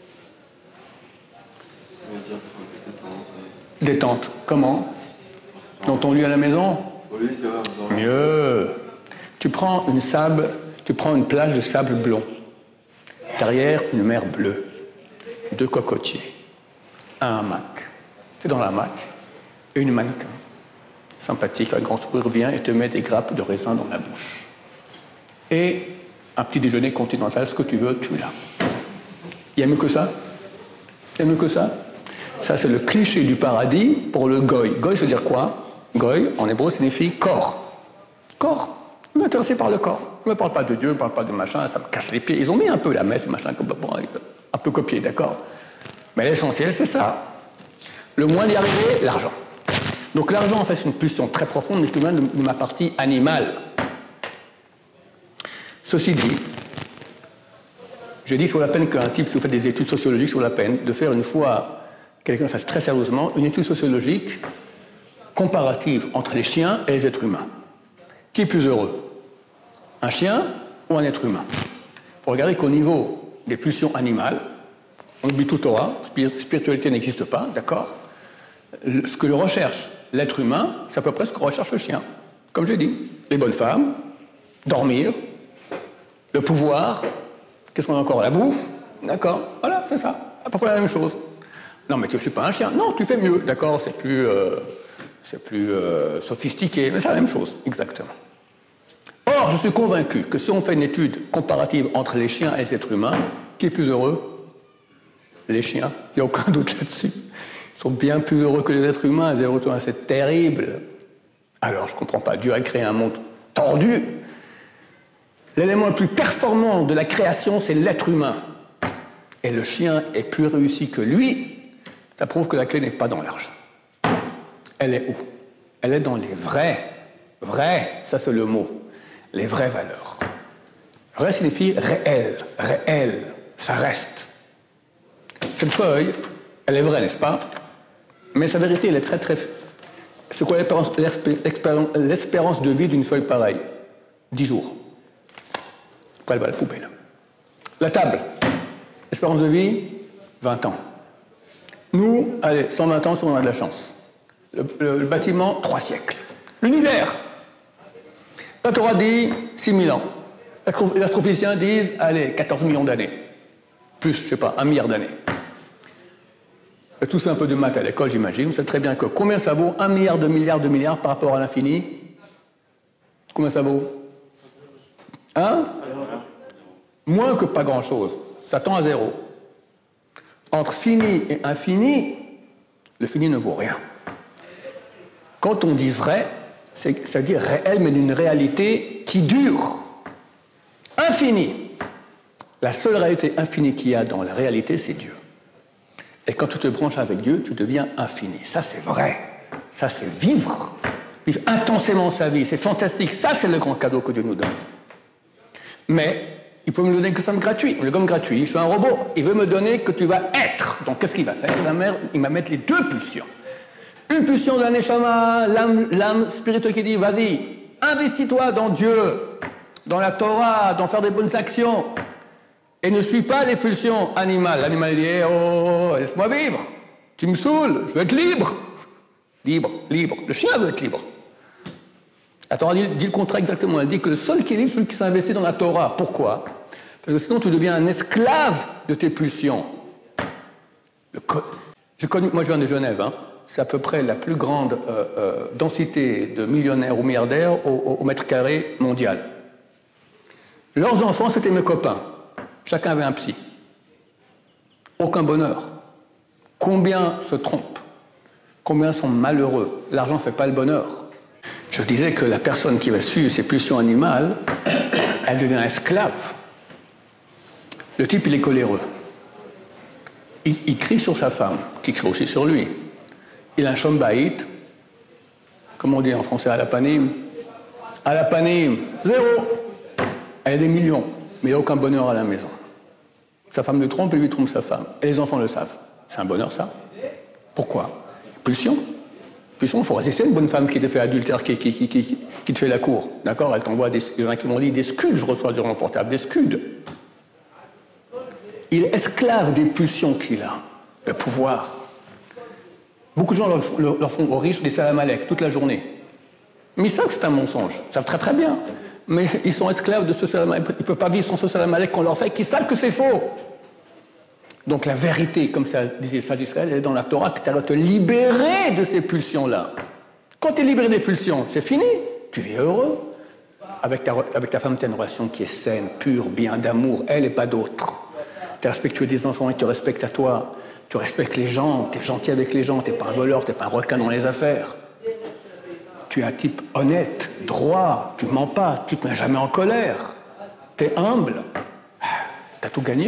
Détente. Comment? Dans ton lit à la maison? Oui, c'est vrai. Mieux. Tu prends une plage de sable blond. Derrière, une mer bleue. 2 cocotiers. Un hamac. Tu es dans l'hamac. Et une mannequin. Sympathique, un grand sourire vient et te met des grappes de raisin dans la bouche. Et un petit déjeuner continental, ce que tu veux, tu l'as. Il y a mieux que ça? Il y a mieux que ça? Ça, c'est le cliché du paradis pour le goy. Goy, ça veut dire quoi? Goy, en hébreu, signifie corps. Corps. Je suis intéressé par le corps. Je ne me parle pas de Dieu, je ne me parle pas de machin, ça me casse les pieds. Ils ont mis un peu la messe, machin, un peu copié, d'accord? Mais l'essentiel, c'est ça. Le moyen d'y arriver, l'argent. Donc l'argent, en fait, c'est une pulsion très profonde, mais tout de même de ma partie animale. Ceci dit, j'ai dit sur la peine qu'un type, si vous faites des études sociologiques sur la peine, de faire une fois, quelqu'un le fasse très sérieusement, une étude sociologique comparative entre les chiens et les êtres humains. Qui est plus heureux? Un chien ou un être humain? Il faut regarder qu'au niveau des pulsions animales, on oublie tout Torah, spiritualité n'existe pas, d'accord? Ce que le recherche l'être humain, c'est à peu près ce que recherche le chien. Comme j'ai dit, les bonnes femmes, dormir, le pouvoir, qu'est-ce qu'on a encore? La bouffe, d'accord? Voilà, c'est ça, à peu près la même chose. Non, mais je ne suis pas un chien. Non, tu fais mieux, d'accord? C'est plus sophistiqué, mais c'est la même chose, exactement. Or, je suis convaincu que si on fait une étude comparative entre les chiens et les êtres humains, qui est plus heureux? Les chiens. Il n'y a aucun doute là-dessus. Ils sont bien plus heureux que les êtres humains. Les êtres humains, c'est terrible. Alors, je ne comprends pas. Dieu a créé un monde tordu. L'élément le plus performant de la création, c'est l'être humain. Et le chien est plus réussi que lui. Ça prouve que la clé n'est pas dans l'argent. Elle est où? Elle est dans les vrais, ça c'est le mot, les vraies valeurs. Vrai signifie réel, ça reste. Cette feuille, elle est vraie, n'est-ce pas? Mais sa vérité, elle est très... C'est quoi l'espérance de vie d'une feuille pareille? 10 jours. Après, elle va à la poubelle. La table, espérance de vie, 20 ans. Nous, allez, 120 ans si on a de la chance. Le bâtiment, 3 siècles. L'univers, la Torah dit 6000 ans. Les astrophysiciens disent, allez, 14 millions d'années. Plus, je ne sais pas, 1 milliard d'années. Vous avez tous fait un peu de maths à l'école, j'imagine. Vous savez très bien que combien ça vaut 1 milliard de milliards par rapport à l'infini? Combien ça vaut? Hein? Moins que pas grand-chose. Ça tend à 0. Entre fini et infini, le fini ne vaut rien. Quand on dit vrai, ça veut dire réel, mais d'une réalité qui dure. Infinie. La seule réalité infinie qu'il y a dans la réalité, c'est Dieu. Et quand tu te branches avec Dieu, tu deviens infini. Ça, c'est vrai. Ça, c'est vivre. Vivre intensément sa vie. C'est fantastique. Ça, c'est le grand cadeau que Dieu nous donne. Mais il peut me donner que ça me gratuit. Le gomme gratuit, je suis un robot. Il veut me donner que tu vas être. Donc, qu'est-ce qu'il va faire? Il va mettre les deux pulsions. Une pulsion de la neshama, l'âme spirituelle qui dit, vas-y, investis-toi dans Dieu, dans la Torah, dans faire des bonnes actions. Et ne suis pas les pulsions animales. L'animal dit, oh, laisse-moi vivre. Tu me saoules, je veux être libre. Libre. Le chien veut être libre. La Torah dit le contraire exactement. Elle dit que le seul qui est libre, c'est celui qui s'investit dans la Torah. Pourquoi? Parce que sinon, tu deviens un esclave de tes pulsions. Moi, je viens de Genève. Hein. C'est à peu près la plus grande densité de millionnaires ou milliardaires au mètre carré mondial. Leurs enfants, c'était mes copains. Chacun avait un psy. Aucun bonheur. Combien se trompent? Combien sont malheureux? L'argent ne fait pas le bonheur. Je disais que la personne qui va suivre ses pulsions animales, elle devient esclave. Le type, il est coléreux. Il crie sur sa femme, qui crie aussi sur lui. Il a un shombaït, comme on dit en français, à la panim. À la panim, 0. Elle a des millions, mais il n'a aucun bonheur à la maison. Sa femme le trompe et lui trompe sa femme. Et les enfants le savent. C'est un bonheur, ça? Pourquoi? Pulsion. Pulsion, il faut résister à une bonne femme qui te fait adultère, qui te fait la cour. D'accord? Elle t'envoie des... Il y en a qui m'ont dit des scuds, je reçois sur mon portable, des scuds. Il est esclave des pulsions qu'il a, le pouvoir. Beaucoup de gens leur font aux riches des salam alek toute la journée. Mais ils savent que c'est un mensonge. Ils savent très très bien. Mais ils sont esclaves de ce salam alek. Ils ne peuvent pas vivre sans ce salam alek qu'on leur fait, qu'ils savent que c'est faux. Donc la vérité, comme ça disait le sage d'Israël, elle est dans la Torah, que tu vas te libérer de ces pulsions-là. Quand tu es libéré des pulsions, c'est fini. Tu vis heureux. Avec ta femme, tu as une relation qui est saine, pure, bien, d'amour, elle et pas d'autre. Tu es respectueux des enfants, ils te respectent à toi. Tu respectes les gens, tu es gentil avec les gens, tu n'es pas un voleur, tu n'es pas un requin dans les affaires. Tu es un type honnête, droit, tu ne mens pas, tu ne te mets jamais en colère. Tu es humble. Tu as tout gagné.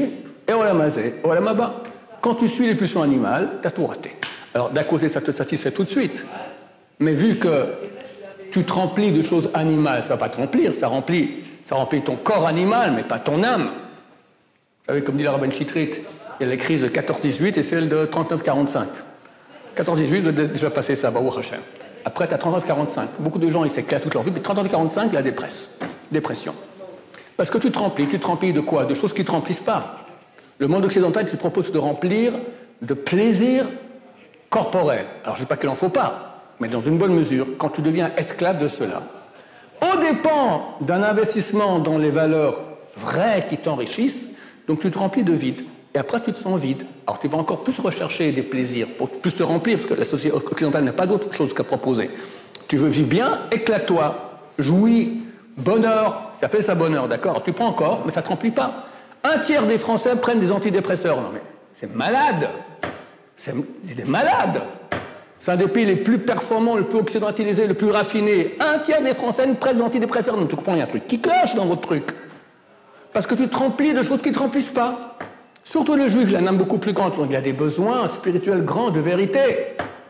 et Olamazé, Olamaba. Quand tu suis les pulsions animales, tu as tout raté. Alors, d'un côté, ça te satisfait tout de suite. Mais vu que tu te remplis de choses animales, ça ne va pas te remplir, ça remplit ton corps animal, mais pas ton âme. Vous savez, comme dit la Rabban Chitrit, il y a les crises de 14-18 et celle de 39-45. 14-18, vous avez déjà passé ça, Baruch Hashem. Après, tu as 39-45. Beaucoup de gens, ils s'éclatent toute leur vie, puis 39-45, la dépression. Parce que tu te remplis de quoi? De choses qui ne te remplissent pas. Le monde occidental te propose de remplir de plaisir corporel. Alors, je ne dis pas qu'il n'en faut pas, mais dans une bonne mesure, quand tu deviens esclave de cela, au dépend d'un investissement dans les valeurs vraies qui t'enrichissent, donc tu te remplis de vide. Et après, tu te sens vide. Alors, tu vas encore plus rechercher des plaisirs pour plus te remplir, parce que la société occidentale n'a pas d'autre chose qu'à proposer. Tu veux vivre bien, éclate-toi, jouis, bonheur, ça s'appelle ça bonheur, d'accord? Tu prends encore, mais ça ne te remplit pas. Un tiers des Français prennent des antidépresseurs. Non mais, c'est malade. C'est des malades. C'est un des pays les plus performants, le plus occidentalisé, le plus raffiné. Un tiers des Français prennent des antidépresseurs. Donc tu comprends, il y a un truc qui cloche dans votre truc. Parce que tu te remplis de choses qui ne te remplissent pas. Surtout le juif, il a une âme beaucoup plus grande. Donc il a des besoins spirituels grands de vérité.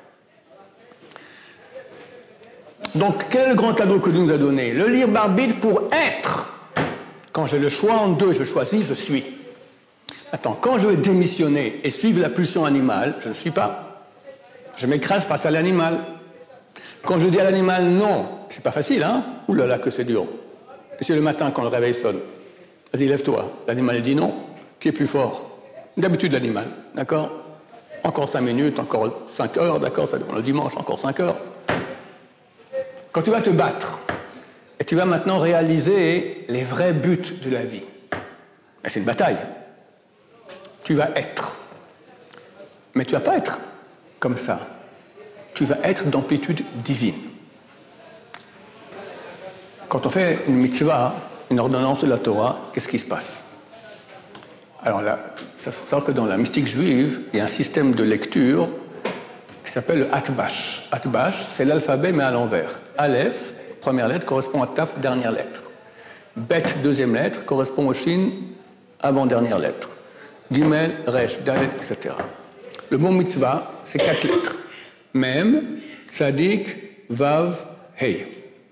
Donc quel est le grand cadeau que Dieu nous a donné? Le libre arbitre pour être. Quand j'ai le choix en deux, je choisis, je suis. Attends, quand je vais démissionner et suivre la pulsion animale, je ne suis pas. Je m'écrase face à l'animal. Quand je dis à l'animal non, c'est pas facile, hein? Ouh là là, que c'est dur. Et c'est le matin quand le réveil sonne. Vas-y, lève-toi. L'animal dit non. Qui est plus fort? D'habitude, l'animal. D'accord? Encore 5 minutes, encore 5 heures, d'accord? Ça dépend le dimanche, encore 5 heures. Quand tu vas te battre, et tu vas maintenant réaliser les vrais buts de la vie. Et c'est une bataille. Tu vas être. Mais tu ne vas pas être comme ça. Tu vas être d'amplitude divine. Quand on fait une mitzvah, une ordonnance de la Torah, qu'est-ce qui se passe? Alors là, il faut savoir que dans la mystique juive, il y a un système de lecture qui s'appelle le Atbash. Atbash, c'est l'alphabet mais à l'envers. Aleph, première lettre, correspond à Taf, dernière lettre. Bet, deuxième lettre, correspond au Shin, avant-dernière lettre. Gimel, Resh, Dalet, etc. Le mot mitzvah, c'est 4 lettres. Mem, Tzadik, Vav, Hei.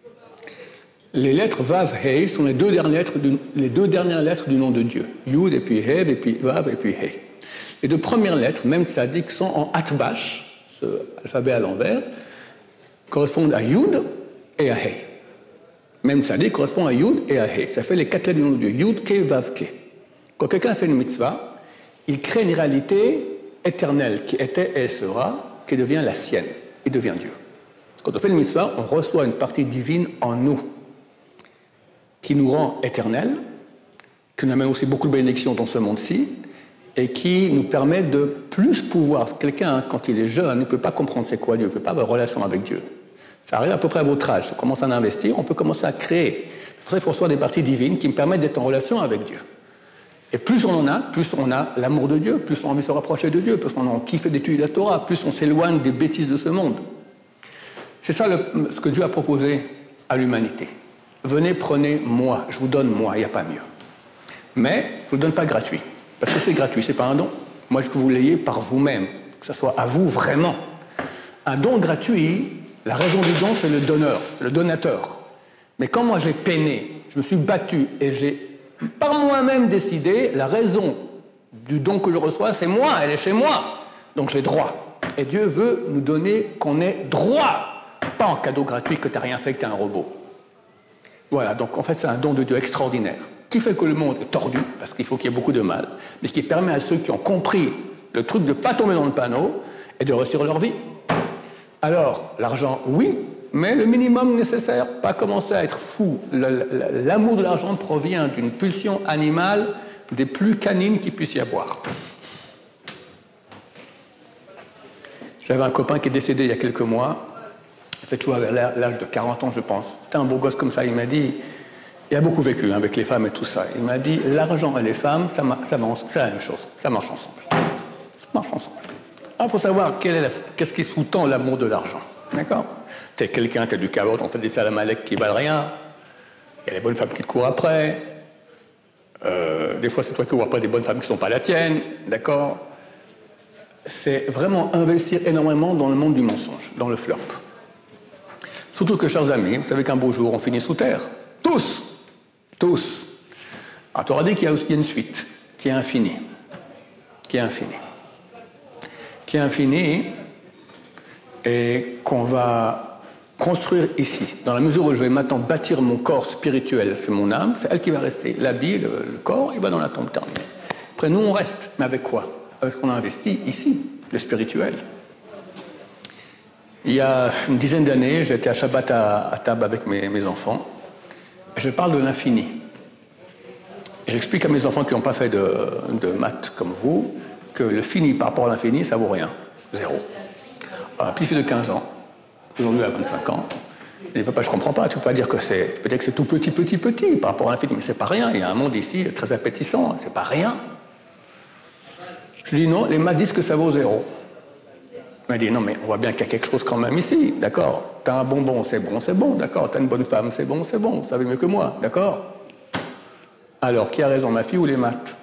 Les lettres Vav, Hei sont les deux dernières lettres du nom de Dieu. Yud, et puis Hev, et puis Vav, et puis Hei. Les deux premières lettres, Mem, Tzadik, sont en Atbash, ce alphabet à l'envers, correspondent à Yud et à Hei. Même Tzadik correspond à Yud et à Hei. Ça fait les 4 lettres du nom de Dieu. Yud, Ke, Vav, Ke. Quand quelqu'un fait une mitzvah, il crée une réalité éternelle qui était et sera, qui devient la sienne. Il devient Dieu. Quand on fait une mitzvah, on reçoit une partie divine en nous qui nous rend éternels, qui nous amène aussi beaucoup de bénédictions dans ce monde-ci et qui nous permet de plus pouvoir. Quelqu'un, quand il est jeune, ne peut pas comprendre c'est quoi Dieu, ne peut pas avoir une relation avec Dieu. Ça arrive à peu près à votre âge. On commence à investir, on peut commencer à créer. C'est pour ça qu'il faut recevoir des parties divines qui me permettent d'être en relation avec Dieu. Et plus on en a, plus on a l'amour de Dieu, plus on a envie de se rapprocher de Dieu, plus on a kiffé d'étudier la Torah, plus on s'éloigne des bêtises de ce monde. C'est ça ce que Dieu a proposé à l'humanité. Venez, prenez moi, je vous donne moi, il n'y a pas mieux. Mais je ne vous le donne pas gratuit, parce que c'est gratuit, c'est pas un don. Moi, je veux que vous l'ayez par vous-même, que ce soit à vous vraiment. Un don gratuit, la raison du don, c'est le donneur, c'est le donateur. Mais quand moi j'ai peiné, je me suis battu et j'ai par moi-même décidé, la raison du don que je reçois, c'est moi, elle est chez moi. Donc j'ai droit. Et Dieu veut nous donner qu'on ait droit, pas en cadeau gratuit que tu n'as rien fait, que tu es un robot. Voilà, donc en fait c'est un don de Dieu extraordinaire, qui fait que le monde est tordu, parce qu'il faut qu'il y ait beaucoup de mal, mais qui permet à ceux qui ont compris le truc de ne pas tomber dans le panneau et de réussir leur vie. Alors, l'argent, oui, mais le minimum nécessaire, pas commencer à être fou. L'amour de l'argent provient d'une pulsion animale des plus canines qu'il puisse y avoir. J'avais un copain qui est décédé il y a quelques mois, il fait toujours vers l'âge de 40 ans, je pense. C'était un beau gosse comme ça, il m'a dit, il a beaucoup vécu avec les femmes et tout ça. Il m'a dit, l'argent et les femmes, c'est la même chose, ça marche ensemble. Ça marche ensemble. Il faut savoir qu'est-ce qui sous-tend l'amour de l'argent. D'accord? T'es quelqu'un, t'es du carotte, on fait des salamalek qui valent rien. Il y a les bonnes femmes qui te courent après. Des fois, c'est toi qui ne vois pas des bonnes femmes qui ne sont pas la tienne, d'accord? C'est vraiment investir énormément dans le monde du mensonge, dans le flop. Surtout que, chers amis, vous savez qu'un beau jour, on finit sous terre. Tous. Tous. Alors, tu auras dit qu'il y a aussi une suite, qui est infinie. Qui est infinie. Qui est infinie et qu'on va construire ici. Dans la mesure où je vais maintenant bâtir mon corps spirituel, c'est mon âme, c'est elle qui va rester. L'habit, le corps, il va dans la tombe terminée. Après, nous, on reste. Mais avec quoi? Avec ce qu'on a investi ici, le spirituel. Il y a une dizaine d'années, j'étais à Shabbat à table avec mes enfants. Et je parle de l'infini. Et j'explique à mes enfants qui n'ont pas fait de maths comme vous, que le fini par rapport à l'infini, ça vaut rien. Zéro. Alors, un petit fils de 15 ans, aujourd'hui à 25 ans, il dit, papa, je ne comprends pas, tu ne peux pas dire que c'est... Peut-être que c'est tout petit par rapport à l'infini, mais c'est pas rien. Il y a un monde ici très appétissant, c'est pas rien. Je lui dis non, les maths disent que ça vaut zéro. Il m'a dit non, mais on voit bien qu'il y a quelque chose quand même ici, d'accord? T'as un bonbon, c'est bon, d'accord? T'as une bonne femme, c'est bon, vous savez mieux que moi, d'accord? Alors, qui a raison, ma fille ou les maths?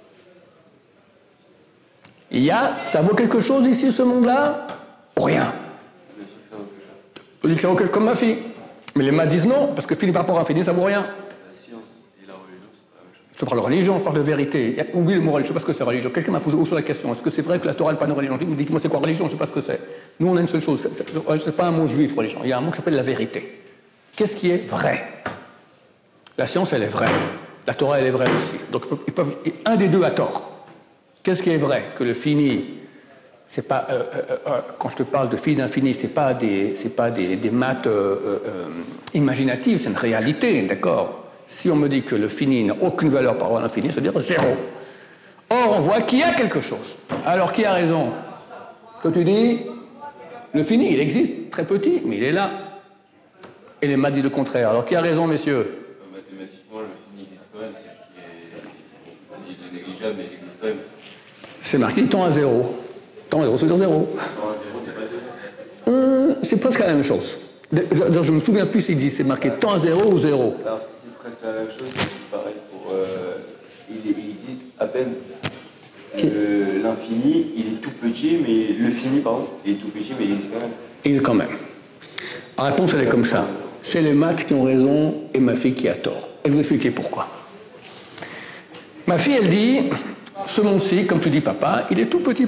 Ça vaut quelque chose ici, ce monde-là? Rien. Je dis que ça vaut quelque chose comme ma fille. Mais les maths disent non, parce que fini par rapport à infini, ça vaut rien. La science et la religion, c'est pas la même chose. Je parle de religion, je parle de vérité. Oublie le mot religion, je ne sais pas ce que c'est religion. Quelqu'un m'a posé sur la question, est-ce que c'est vrai que la Torah n'est pas une religion? Je me dis, moi c'est quoi religion? Je ne sais pas ce que c'est. Nous on a une seule chose, ce n'est pas un mot juif, religion. Il y a un mot qui s'appelle la vérité. Qu'est-ce qui est vrai? La science, elle est vraie. La Torah, elle est vraie aussi. Donc un des deux a tort. Qu'est-ce qui est vrai? Que le fini, c'est pas, quand je te parle de fini d'infini, c'est pas des maths imaginatives, c'est une réalité, d'accord? Si on me dit que le fini n'a aucune valeur par rapport à l'infini, c'est-à-dire zéro. Or, on voit qu'il y a quelque chose. Alors, qui a raison? Quand tu dis, le fini, il existe, très petit, mais il est là. Et les maths disent le contraire. Alors, qui a raison, messieurs? Mathématiquement, le fini existe quand même, c'est qu'il est négligeable, mais il existe quand même. C'est marqué tend à zéro. Tend à zéro, c'est-à-dire zéro. Tend à zéro, n'est pas zéro. C'est presque la même chose. Je ne me souviens plus s'il dit c'est marqué tend à zéro ou zéro. Alors, si c'est presque la même chose, c'est pareil pour. Il existe à peine. L'infini, il est tout petit, mais le fini, pardon, il est tout petit, mais il existe quand même. Il existe quand même. La réponse, elle est comme ça. C'est les maths qui ont raison et ma fille qui a tort. Je vais vous expliquer pourquoi. Ma fille, elle dit, ce monde-ci, comme tu dis papa, il est tout petit.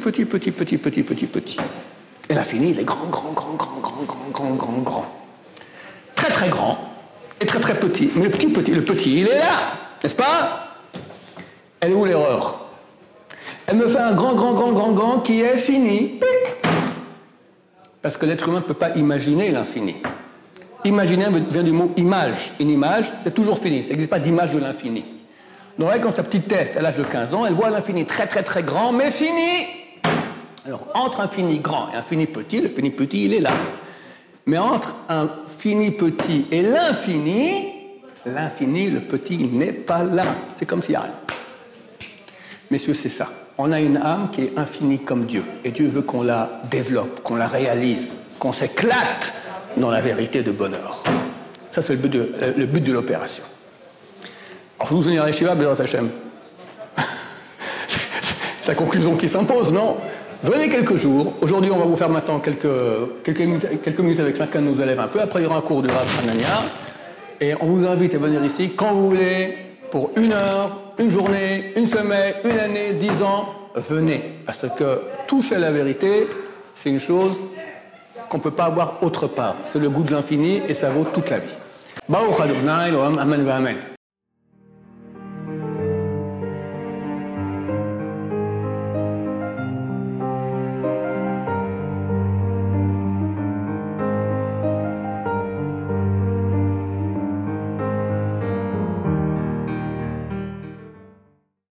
Et l'infini, il est grand. Très très grand et très très petit. Mais le petit, il est là, n'est-ce pas? Elle est où l'erreur? Elle me fait un grand qui est fini. Parce que l'être humain ne peut pas imaginer l'infini. Imaginer vient du mot image. Une image, c'est toujours fini. Ça n'existe pas d'image de l'infini. Donc elle, quand sa petite teste, à l'âge de 15 ans, elle voit l'infini très grand, mais fini. Alors, entre un fini grand et un fini petit, le fini petit, il est là. Mais entre un fini petit et l'infini, le petit n'est pas là. C'est comme s'il n'y a rien. Messieurs, c'est ça. On a une âme qui est infinie comme Dieu. Et Dieu veut qu'on la développe, qu'on la réalise, qu'on s'éclate dans la vérité de bonheur. Ça, c'est le but de l'opération. Alors, faut vous venir à Yeshiva, Bezrat Hashem. C'est la conclusion qui s'impose, non? Venez quelques jours. Aujourd'hui, on va vous faire maintenant quelques minutes avec chacun de nos élèves un peu. Après, il y aura un cours de Rav Hanania. Et on vous invite à venir ici quand vous voulez, pour 1 heure, une journée, une semaine, une année, 10 ans. Venez. Parce que toucher à la vérité, c'est une chose qu'on ne peut pas avoir autre part. C'est le goût de l'infini et ça vaut toute la vie. Baruch Adonai, Amen, Amen.